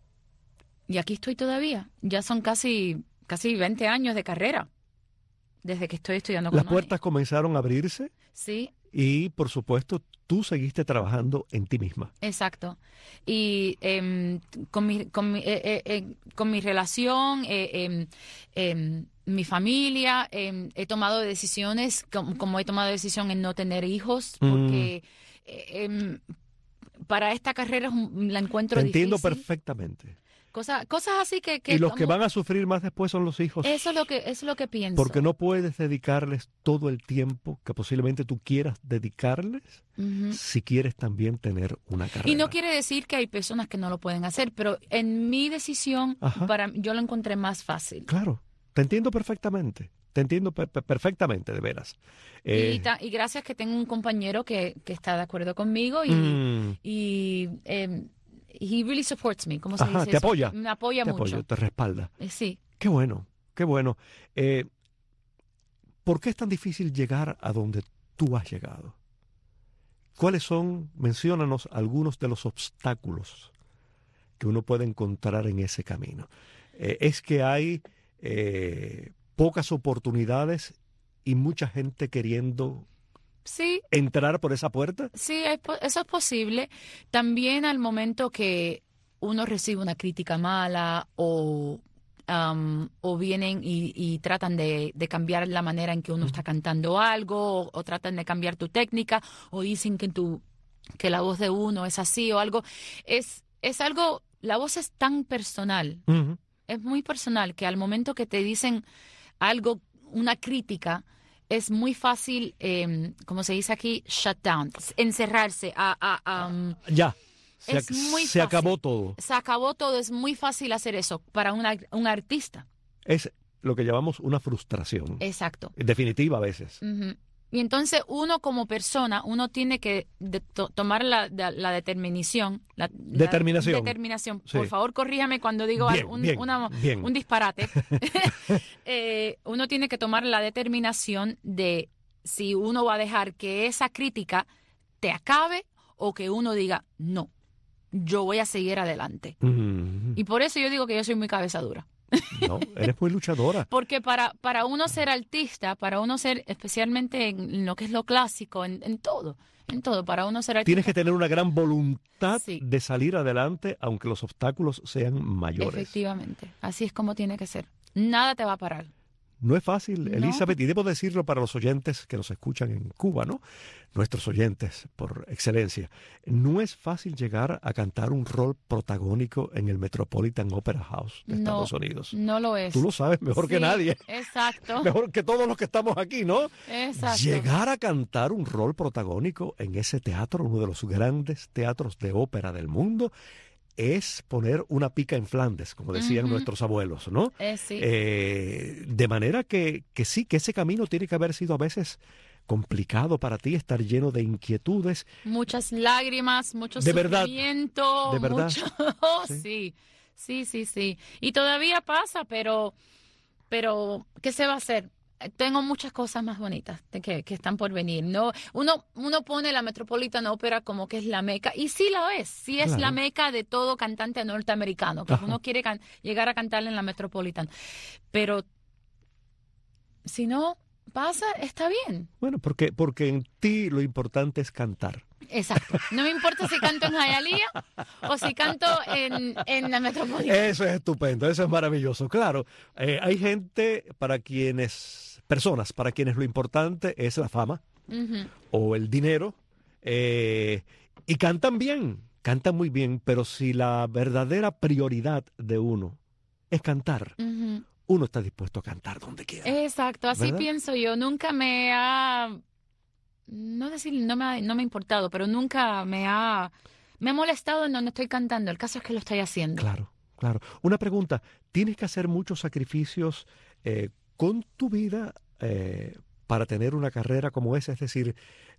y aquí estoy todavía. Ya son casi, casi veinte años de carrera desde que estoy estudiando con Las Mani. puertas comenzaron a abrirse Sí, y, por supuesto, tú seguiste trabajando en ti misma. exacto. Y em, con, mi, con, mi, eh, eh, eh, con mi relación, eh, em, em, mi familia, em, he tomado decisiones, com- como he tomado decisión en no tener hijos, Mm. porque eh, em, para esta carrera es un- la encuentro Te entiendo difícil. perfectamente. Cosas, cosas así que... que Y los que como- van a sufrir más después son los hijos. Eso es lo que, eso es lo que pienso. Porque no puedes dedicarles todo el tiempo que posiblemente tú quieras dedicarles Ujú. si quieres también tener una carrera. Y no quiere decir que hay personas que no lo pueden hacer, pero en mi decisión, Ajá. para yo lo encontré más fácil. Claro, te entiendo perfectamente. Te entiendo per- per- perfectamente, de veras. Eh, Y, ta- y gracias que tengo un compañero que, que está de acuerdo conmigo y, mm, y em, he really supports me, ¿cómo se Ajá, dice te eso? apoya, Me apoya te mucho. apoyo, te respalda. Eh, Sí. Qué bueno, qué bueno. Eh, ¿Por qué es tan difícil llegar a donde tú has llegado? ¿Cuáles son, menciónanos algunos de los obstáculos que uno puede encontrar en ese camino? Eh, ¿Es que hay eh, pocas oportunidades y mucha gente queriendo Sí, entrar por esa puerta? sí, es po- eso es posible. También al momento que uno recibe una crítica mala o, am, o vienen y, y tratan de, de cambiar la manera en que uno está cantando algo o, o tratan de cambiar tu técnica o dicen que, tu, que la voz de uno es así o algo. Es, es algo, la voz es tan personal, Ujú. es muy personal que al momento que te dicen algo, una crítica, es muy fácil, eh, como se dice aquí, shut down, encerrarse, a, a- a, um, Ya, se, Es ac- muy se fácil. acabó todo. se acabó todo, es muy fácil hacer eso para una- un artista. Es lo que llamamos una frustración. Exacto. Definitiva a veces. Ujú. Y entonces uno como persona, uno tiene que de- to- tomar la, de- la determinación. La, la Determinación. determinación. Sí. Por favor, corríjame cuando digo Bien, algo- un, bien, una- bien. un disparate. Eh, uno tiene que tomar la determinación de si uno va a dejar que esa crítica te acabe o que uno diga, no, yo voy a seguir adelante. Mm, Y por eso yo digo que yo soy muy cabeza dura. no, eres muy luchadora. Porque para, para uno ser artista, para uno ser, especialmente en lo que es lo clásico, en, en todo, en todo, para uno ser artista. Tienes que tener una gran voluntad Sí. de salir adelante, aunque los obstáculos sean mayores. Efectivamente, así es como tiene que ser. Nada te va a parar. No es fácil, No. Elizabeth, y debo decirlo para los oyentes que nos escuchan en Cuba, ¿no? Nuestros oyentes, por excelencia. No es fácil llegar a cantar un rol protagónico en el Metropolitan Opera House de No, Estados Unidos. No lo es. Tú lo sabes mejor que Sí, nadie. Exacto. Mejor que todos los que estamos aquí, ¿no? Exacto. Llegar a cantar un rol protagónico en ese teatro, uno de los grandes teatros de ópera del mundo, es poner una pica en Flandes, como decían Ujú. nuestros abuelos, ¿no? Eh, sí. Eh, de manera que, que sí, que ese camino tiene que haber sido a veces complicado para ti, estar lleno de inquietudes. Muchas lágrimas, mucho De verdad. sufrimiento. De verdad. Mucho... Oh, Sí. sí. sí, sí, sí. Y todavía pasa, pero, pero ¿qué se va a hacer? Tengo muchas cosas más bonitas de que, que están por venir. No, uno, uno pone la Metropolitan Opera como que es la meca, y sí la es, sí es Claro. la meca de todo cantante norteamericano, que Ajá. uno quiere can- llegar a cantarle en la Metropolitan. Pero si no pasa, está bien. Bueno, porque, porque en ti lo importante es cantar. Exacto. No me importa si canto en Hialeah o si canto en, en la Metropolitan. Eso es estupendo, eso es maravilloso. Claro, eh, hay gente para quienes, personas para quienes lo importante es la fama Ujú. o el dinero, eh, y cantan bien, cantan muy bien, pero si la verdadera prioridad de uno es cantar, Ujú. uno está dispuesto a cantar donde quiera. Exacto, así ¿Verdad? pienso yo. Nunca me ha, no decir, no me ha, no me ha importado, pero nunca me ha, me ha molestado en donde estoy cantando. El caso es que lo estoy haciendo. Claro, claro. Una pregunta, ¿tienes que hacer muchos sacrificios eh, con tu vida eh, para tener una carrera como esa? Es decir,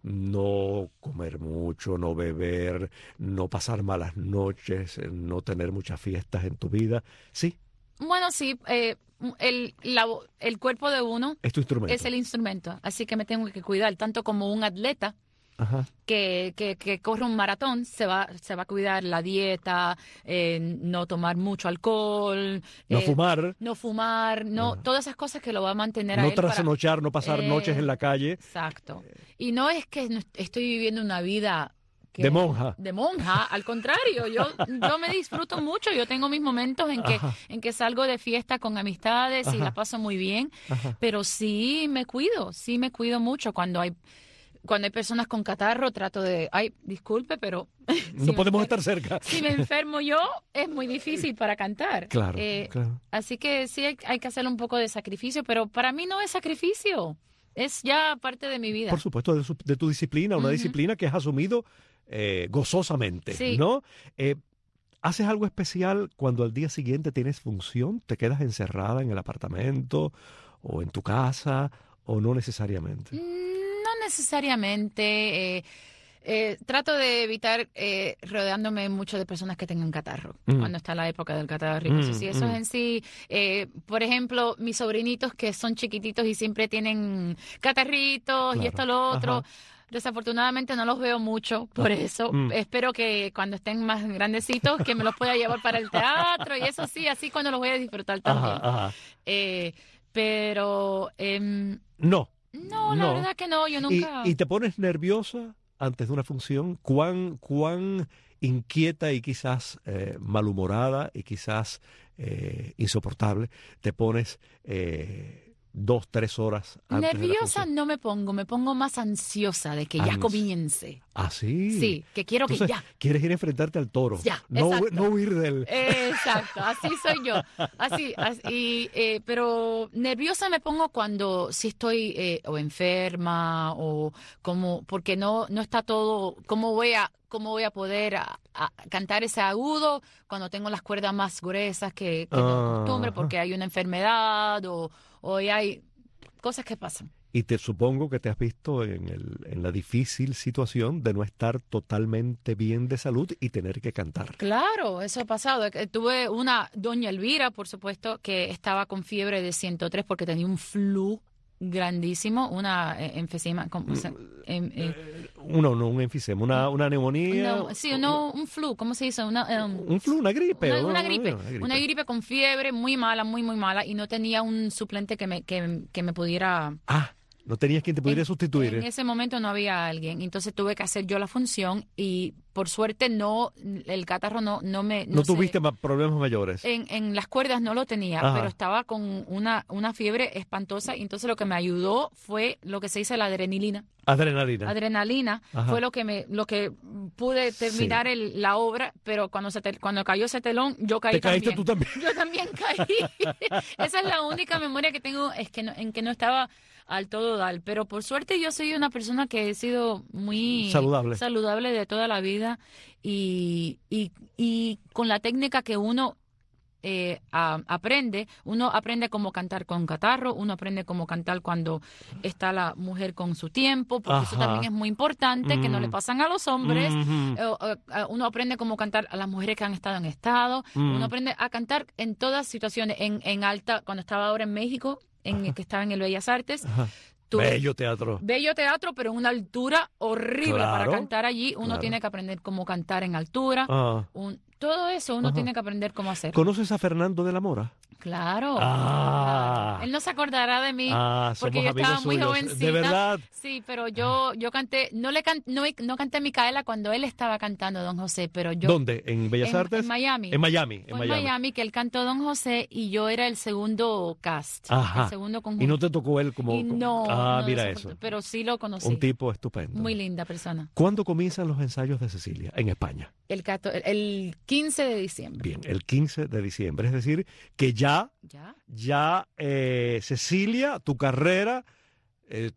no comer mucho, no beber, no pasar malas noches, eh, no tener muchas fiestas en tu vida. Sí, Bueno, sí, eh, el, la vo- el cuerpo de uno es tu instrumento. es el instrumento, así que me tengo que cuidar, tanto como un atleta Ajá. que, que, que corre un maratón, se va, se va a cuidar la dieta, eh, no tomar mucho alcohol, No eh, fumar, no fumar, no, Ah. todas esas cosas que lo va a mantener a no él para... trasnochar, no pasar Eh, noches en la calle. Exacto. Y no es que no est- estoy viviendo una vida que- De monja. De monja, al contrario, yo, yo me disfruto mucho, yo tengo mis momentos en que, Ajá. en que salgo de fiesta con amistades y Ajá. la paso muy bien, Ajá. pero sí me cuido, sí me cuido mucho cuando hay cuando hay personas con catarro, trato de, ay, disculpe, pero No si me podemos enfer- estar cerca. si me enfermo yo, es muy difícil para cantar. Claro, Eh, claro. Así que sí hay, hay que hacer un poco de sacrificio, pero para mí no es sacrificio, es ya parte de mi vida. Por supuesto, de, su- de tu disciplina, una Ujú. disciplina que has asumido eh, gozosamente, Sí. ¿no? Eh, ¿Haces algo especial cuando al día siguiente tienes función? ¿Te quedas encerrada en el apartamento o en tu casa o no necesariamente? No necesariamente. eh, eh, trato de evitar eh, rodeándome mucho de personas que tengan catarro, Mm. cuando está la época del catarro ricoso. Mm, Sí, eso mm. es en sí. eh, por ejemplo, mis sobrinitos que son chiquititos y siempre tienen catarritos y Claro. esto, lo otro. Ajá. Desafortunadamente no los veo mucho, por eso Mm. espero que cuando estén más grandecitos que me los pueda llevar para el teatro y eso sí, así cuando los voy a disfrutar también. Ajá, ajá. Eh, pero em, No. no, la No. verdad que no, yo ¿Y, nunca... y te pones nerviosa antes de una función? ¿Cuán, cuán inquieta y quizás eh, malhumorada y quizás eh, insoportable te pones eh, dos, tres horas antes de la Nerviosa función? no me pongo, me pongo más ansiosa de que ya Ans- comience. ¿Ah, sí? Sí, que quiero que Entonces, ya. quieres ir a enfrentarte al toro. Ya, no, hu- exacto. no huir del... Exacto, así soy yo. Así, así eh, pero nerviosa me pongo cuando sí estoy eh, o enferma o como porque no no está todo, cómo voy a cómo voy a poder a- a cantar ese agudo cuando tengo las cuerdas más gruesas que, que no costumbre Ajá. porque hay una enfermedad o o hay cosas que pasan. Y te supongo que te has visto en, el, en la difícil situación de no estar totalmente bien de salud y tener que cantar. Claro, eso ha pasado. Eh, Tuve una doña Elvira, por supuesto, que estaba con fiebre de ciento tres porque tenía un flu grandísimo, una eh, enfisema, ¿cómo se- em, eh, Uno, no, un enfisema, una, una neumonía. una- sí, no, un flu, ¿cómo se dice? Una, em, Un flu, una gripe. una, o- una gripe, una una gripe con fiebre muy mala, muy, muy mala, y no tenía un suplente que me, que, que me pudiera Ah, No tenías quien te pudiera en, sustituir. En ¿eh? ese momento no había alguien, entonces tuve que hacer yo la función y por suerte no, el catarro no, no me... No, No tuviste se, ma- problemas mayores. en, en las cuerdas no lo tenía, Ajá. pero estaba con una, una fiebre espantosa y entonces lo que me ayudó fue lo que se dice la adrenalina. Adrenalina. Adrenalina Ajá. fue lo que me lo que pude terminar Sí. el, la obra, pero cuando se te- cuando cayó ese telón, yo caí Te caíste también. tú también. Yo también caí. Esa es la única memoria que tengo, es que no, en que no estaba al todo dar. Pero por suerte yo soy una persona que he sido muy Saludable. saludable de toda la vida y, y, y con la técnica que uno eh, a- aprende, uno aprende cómo cantar con catarro, uno aprende cómo cantar cuando está la mujer con su tiempo, porque eso Ajá. también es muy importante, que no le Mm. pasan a los hombres. Ujú. Eh, eh, eh, uno aprende cómo cantar a las mujeres que han estado en estado, Mm. uno aprende a cantar en todas situaciones, en, en alta, cuando estaba ahora en México, en que estaba en el Bellas Artes. Ajá. tuve- Bello teatro. Bello teatro, pero en una altura horrible para Claro, cantar allí. Uno claro. tiene que aprender cómo cantar en altura. Ah. Un- todo eso uno Ajá. tiene que aprender cómo hacer. ¿Conoces a Fernando de la Mora? Claro. Ah. Claro. Él no se acordará de mí Ah, porque somos yo amigos estaba muy suyos. jovencita. ¿De verdad? Sí, pero yo yo canté, no le can- no, no canté Micaela cuando él estaba cantando Don José, pero yo ¿Dónde? ¿En Bellas en, Artes? en Miami. En Miami. En Fue en Miami. Miami que él cantó Don José y yo era el segundo cast, Ajá. el segundo conjunto. Y no te tocó él como... Y no, Ah, no, mira desafortun- eso. Pero sí lo conocí. Un tipo estupendo. Muy linda persona. ¿Cuándo comienzan los ensayos de Cecilia en España? El, cato- el- el quince de diciembre. Bien, el quince de diciembre. Es decir, que ya, ¿Ya? ya eh, Cecilia, tu carrera, eh,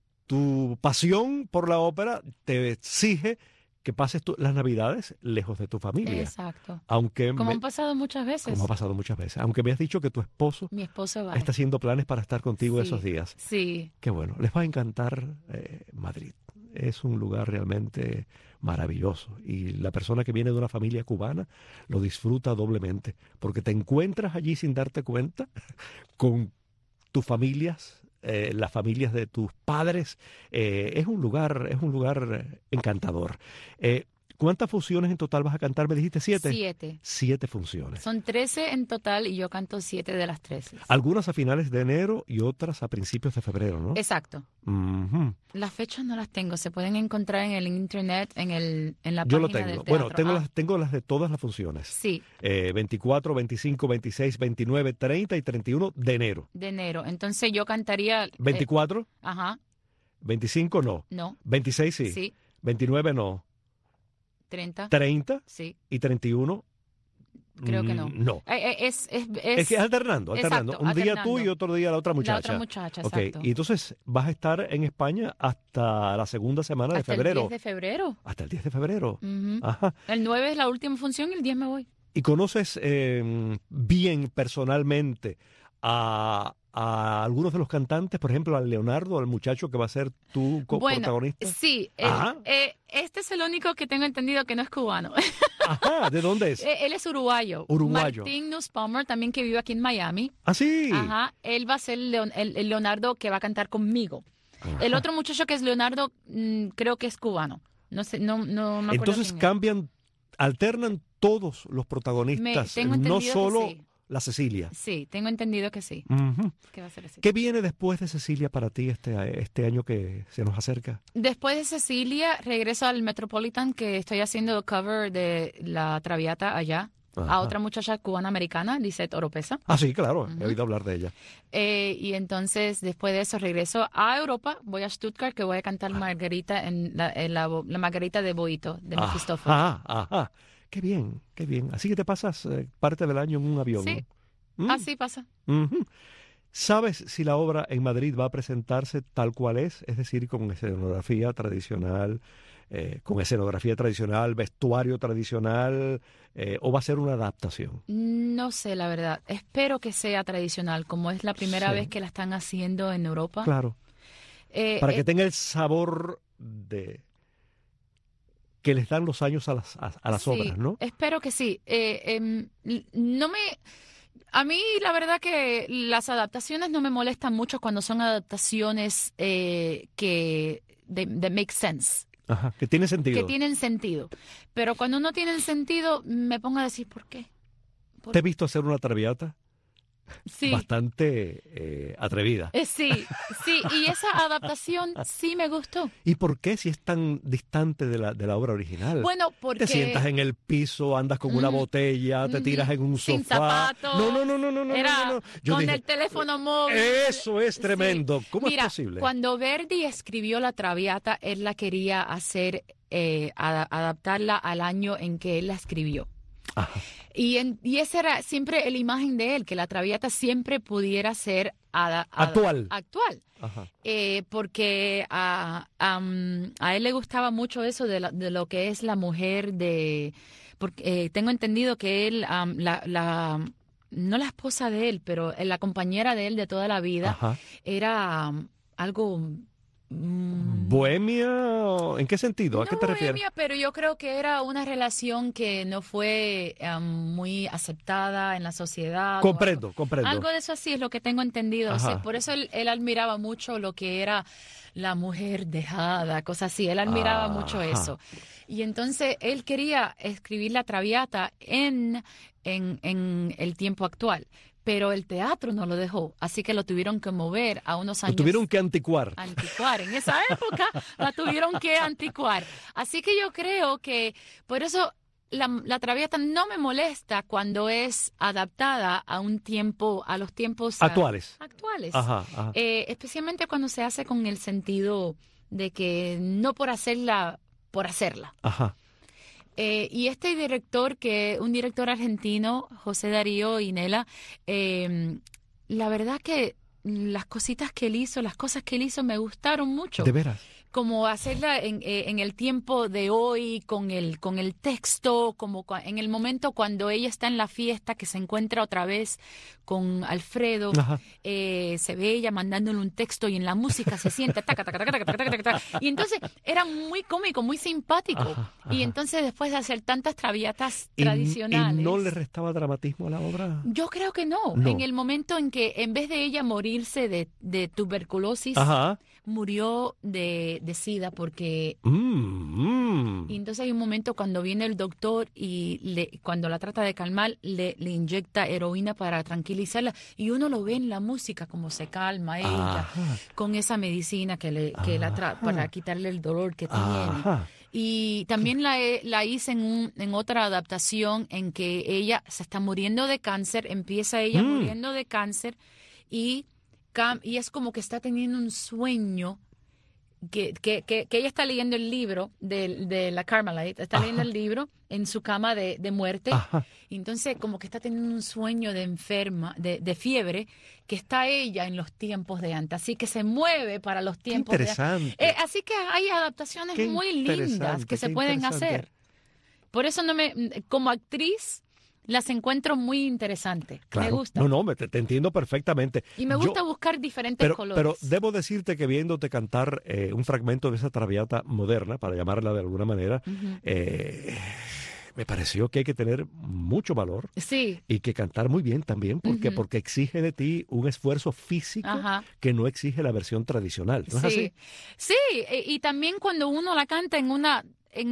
tu pasión por la ópera te exige que pases tu- las Navidades lejos de tu familia. Exacto. Aunque Como me- han pasado muchas veces. como ha pasado muchas veces. Aunque me has dicho que tu esposo Mi esposo va. está haciendo planes para estar contigo Sí. esos días. Sí. Qué bueno, les va a encantar eh, Madrid. Es un lugar realmente maravilloso y la persona que viene de una familia cubana lo disfruta doblemente porque te encuentras allí sin darte cuenta con tus familias, eh, las familias de tus padres. Eh, es un lugar, es un lugar encantador. Eh, ¿Cuántas funciones en total vas a cantar? Me dijiste siete. Siete. Siete funciones. Son trece en total y yo canto siete de las trece. Algunas a finales de enero y otras a principios de febrero, ¿no? Exacto. Ujú. Las fechas no las tengo. Se pueden encontrar en el internet, en el en la Yo lo página tengo. del Bueno, teatro. tengo Ah, las, tengo las de todas las funciones. Sí, Eh, veinticuatro, veinticinco, veintiséis, veintinueve, treinta y treinta y uno de enero. de enero. Entonces yo cantaría... eh, veinticuatro, ajá, veinticinco no. no. veintiséis sí. Sí, veintinueve no. treinta. treinta Sí, y treinta y uno. creo que no. No. Eh, eh, Es, es, es, Es que es alternando, alternando. Exacto, Un día tú alternando. y otro día la otra muchacha. la otra muchacha, Ok, exacto. y entonces vas a estar en España hasta la segunda semana de Hasta febrero. el diez de febrero. Hasta el diez de febrero. Ujú. Ajá. El nueve es la última función y el diez me voy. ¿Y conoces eh, bien personalmente a, a algunos de los cantantes? Por ejemplo, a Leonardo, al muchacho que va a ser tu coprotagonista. Bueno, sí. el- Ajá. eh, este es el único que tengo entendido que no es cubano. Ajá, ¿de dónde es? Eh, Él es uruguayo. Uruguayo. Martín Nussbaumer, también que vive aquí en Miami. Ah, sí. Ajá. Él va a ser Leon- el, el Leonardo que va a cantar conmigo. El otro muchacho que es Leonardo, mm, creo que es cubano. No sé, no, no me acuerdo Entonces quién es. cambian, alternan todos los protagonistas, Me- tengo no entendido que solo sí. la Cecilia. Sí, tengo entendido que sí. Ujú. Que va a ser así. ¿Qué viene después de Cecilia para ti este, este año que se nos acerca? Después de Cecilia, regreso al Metropolitan, que estoy haciendo cover de La Traviata allá, Ajá. a otra muchacha cubana-americana, Lisette Oropesa. Ah, sí, claro, he Ujú. oído hablar de ella. Eh, y entonces, después de eso, regreso a Europa, voy a Stuttgart, que voy a cantar Margarita en la, en la, bo- la Margarita de Boito, de Mefistófeles. Ajá, ajá. Qué bien, qué bien. Así que te pasas eh, parte del año en un avión. Sí. Mm. Así pasa. Ujú. ¿Sabes si la obra en Madrid va a presentarse tal cual es? Es decir, con escenografía tradicional, eh, con escenografía tradicional, vestuario tradicional, eh, o va a ser una adaptación. No sé, la verdad. Espero que sea tradicional, como es la primera Sí. vez que la están haciendo en Europa. Claro. Eh, Para que eh, tenga el sabor de que les dan los años a las, a, a las sí, obras, ¿no? Espero que sí. Eh, em, l- no me... A mí la verdad que las adaptaciones no me molestan mucho cuando son adaptaciones eh, que de, de make sense, Ajá, que tiene sentido. que tienen sentido. Pero cuando no tienen sentido, me pongo a decir, ¿por qué? ¿Por ¿Te he visto hacer una traviata? Sí. bastante eh, atrevida. Eh, sí, sí, y esa adaptación sí me gustó. ¿Y por qué si es tan distante de la, de la obra original? Bueno, porque... Te sientas en el piso, andas con una Mm, botella, te tiras en un sin sofá. zapatos. No, no, no, no, no, no, Era no, no. Yo con dije, el teléfono móvil. eso es tremendo. Sí. ¿Cómo Mira, es posible? Cuando Verdi escribió La Traviata, él la quería hacer, eh, a- adaptarla al año en que él la escribió. Ajá. Y, en, y esa era siempre la imagen de él, que La Traviata siempre pudiera ser ada- ada- Actual. actual. Ajá. Eh, porque a, a, um, a él le gustaba mucho eso de, la- de lo que es la mujer de... Porque eh, tengo entendido que él, um, la, la, no la esposa de él, pero la compañera de él de toda la vida, Ajá. era um, algo... mm, ¿Bohemia? ¿En qué sentido? ¿A no qué te refieres? bohemia, pero yo creo que era una relación que no fue um, muy aceptada en la sociedad. o Comprendo, algo. comprendo. Algo de eso así es lo que tengo entendido. O sea, Ajá. por eso él, él admiraba mucho lo que era la mujer dejada, cosas así. Él admiraba Ajá. mucho eso. Y entonces él quería escribir La Traviata en, en, en el tiempo actual. Pero el teatro no lo dejó, así que lo tuvieron que mover a unos Lo años. tuvieron que anticuar. Anticuar. En esa época la tuvieron que anticuar. Así que yo creo que por eso la, la Traviata no me molesta cuando es adaptada a un tiempo, a los tiempos ah, Actuales. actuales. Ajá, ajá. Eh, especialmente cuando se hace con el sentido de que no por hacerla, por hacerla. Ajá. Eh, y este director, que un director argentino, José Darío Inela, eh, la verdad que las cositas que él hizo, las cosas que él hizo me gustaron mucho. ¿De veras? Como hacerla en, eh, en el tiempo de hoy, con el, con el texto, como cua- en el momento cuando ella está en la fiesta, que se encuentra otra vez con Alfredo, Ajá. eh, se ve ella mandándole un texto y en la música se siente taca, taca, taca, taca, taca, taca, taca. Y entonces era muy cómico, muy simpático. Ajá, ajá. Y entonces después de hacer tantas traviatas ¿Y, tradicionales... ¿Y no le restaba dramatismo a la obra? Yo creo que no. No. En el momento en que en vez de ella morirse de, de tuberculosis, Ajá. murió de, de sida porque... Mm, mm. Y entonces hay un momento cuando viene el doctor y le, cuando la trata de calmar, le, le inyecta heroína para tranquilizarla y uno lo ve en la música como se calma ella Ajá. con esa medicina que, le, que la tra- Ajá. para quitarle el dolor que tiene. Ajá. Y también la, he- la hice en, un, en otra adaptación en que ella se está muriendo de cáncer, empieza ella Mm. muriendo de cáncer y, cam- y es como que está teniendo un sueño, que, que, que, que ella está leyendo el libro de, de la Carmelite, está Ajá. leyendo el libro en su cama de, de muerte, Ajá. y entonces como que está teniendo un sueño de enferma, de, de fiebre, que está ella en los tiempos de antes, así que se mueve para los Qué tiempos de antes. interesante. Eh, así que hay adaptaciones Qué muy lindas interesante, que se qué pueden interesante. hacer. Por eso no me, como actriz las encuentro muy interesantes. Claro. Me gusta. No, no, me- te, te entiendo perfectamente. Y me Yo- gusta buscar diferentes pero, colores. pero debo decirte que viéndote cantar eh, un fragmento de esa traviata moderna, para llamarla de alguna manera, Ujú. eh, me pareció que hay que tener mucho valor Sí, y que cantar muy bien también, porque, Ujú. porque exige de ti un esfuerzo físico ajá. que no exige la versión tradicional. ¿No es Sí, así? sí, e- y también cuando uno la canta en una en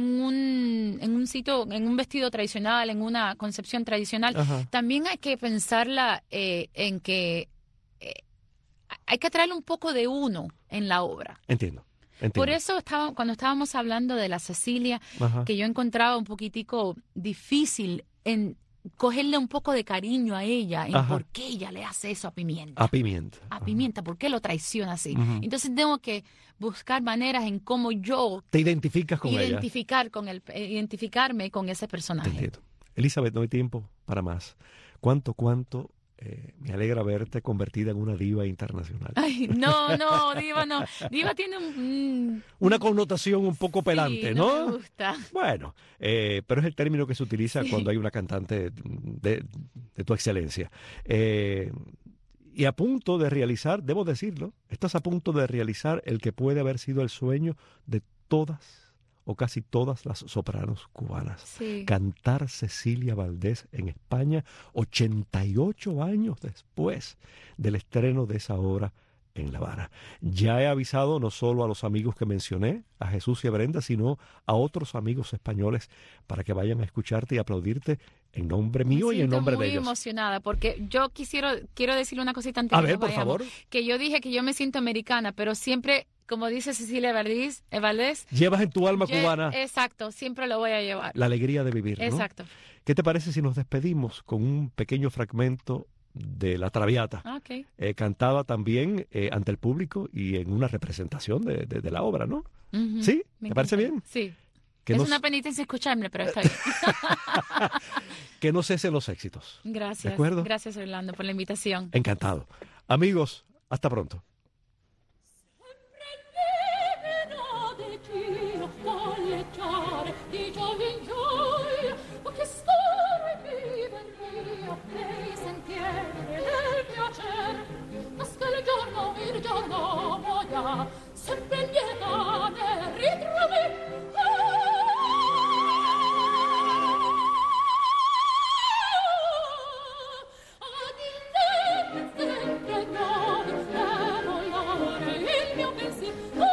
un en un sitio, en un vestido tradicional, en una concepción tradicional, Ajá. también hay que pensarla eh, en que eh, hay que traerle un poco de uno en la obra. Entiendo. Entiendo. Por eso estaba, cuando estábamos hablando de la Cecilia, Ajá. que yo encontraba un poquitico difícil en cogerle un poco de cariño a ella, en Ajá. por qué ella le hace eso a Pimienta. A pimienta. A Pimienta, ¿por qué lo traiciona así? Ujú. Entonces tengo que buscar maneras en cómo yo Te identificas con ella. identificar con el, eh, identificarme con ese Te personaje. entiendo. Elizabeth, no hay tiempo para más. ¿Cuánto, cuánto eh, me alegra verte convertida en una diva internacional? Ay, no, no, Diva no. Diva tiene un... mm, Una connotación un poco pelante, sí, ¿no? me gusta. Bueno, eh, pero es el término que se utiliza Sí. cuando hay una cantante de, de tu excelencia. Eh, y a punto de realizar, debo decirlo, estás a punto de realizar el que puede haber sido el sueño de todas o casi todas las sopranos cubanas. Sí. Cantar Cecilia Valdés en España ochenta y ocho años después del estreno de esa obra en La Habana. Ya he avisado no solo a los amigos que mencioné, a Jesús y a Brenda, sino a otros amigos españoles para que vayan a escucharte y aplaudirte en nombre mío y en nombre de ellos. Estoy muy emocionada porque yo quisiera, quiero decirle una cosita antes a de ver, que por vayamos, favor. Que yo dije que yo me siento americana, pero siempre, como dice Cecilia Valdés, Valdés llevas en tu alma yo, cubana. Exacto, siempre lo voy a llevar. La alegría de vivir, ¿no? Exacto. ¿Qué te parece si nos despedimos con un pequeño fragmento de La Traviata, Okay. eh, cantada también eh, ante el público y en una representación de, de, de la obra, ¿no? Uh-huh. ¿Sí? Me ¿Te parece encanta. bien? Sí. Que es no, una penitencia escucharme, pero está bien. que no cesen los éxitos. Gracias. ¿De acuerdo? Gracias, Orlando, por la invitación. Encantado. Amigos, hasta pronto. Sempre lieta ne ritrovi. Ad il sempre nuovi, e volare il mio pensiero.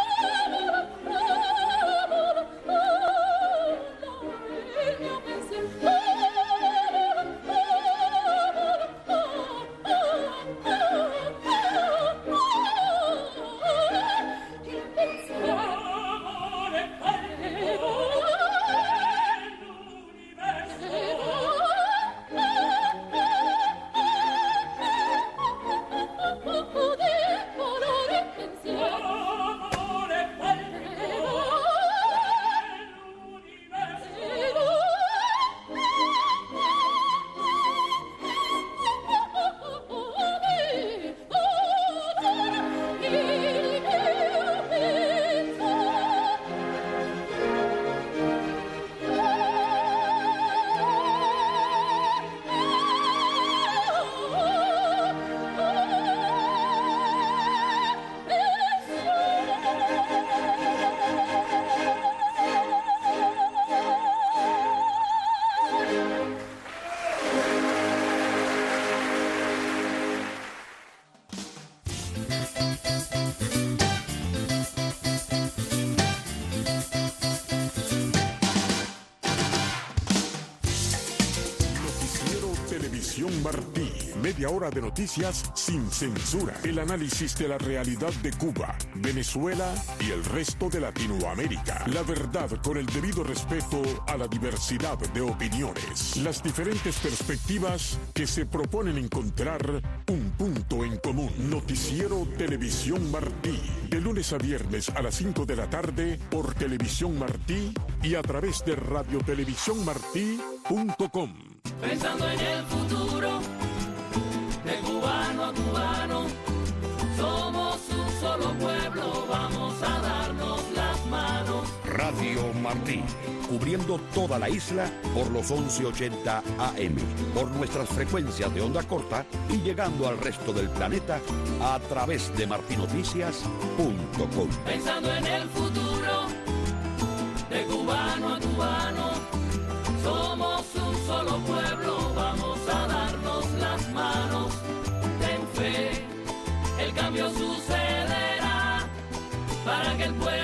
Il mio pensiero. Martí, media hora de noticias sin censura. El análisis de la realidad de Cuba, Venezuela y el resto de Latinoamérica. La verdad con el debido respeto a la diversidad de opiniones. Las diferentes perspectivas que se proponen encontrar un punto en común. Noticiero Televisión Martí. De lunes a viernes a las cinco de la tarde por Televisión Martí y a través de radio televisión martí punto com. Pensando en el futuro, de cubano a cubano, somos un solo pueblo, vamos a darnos las manos. Radio Martí, cubriendo toda la isla por los once ochenta A M, por nuestras frecuencias de onda corta y llegando al resto del planeta a través de martí noticias punto com. Pensando en el futuro, de cubano a cubano, somos un solo pueblo, vamos a darnos las manos. Ten fe, el cambio sucederá para que el pueblo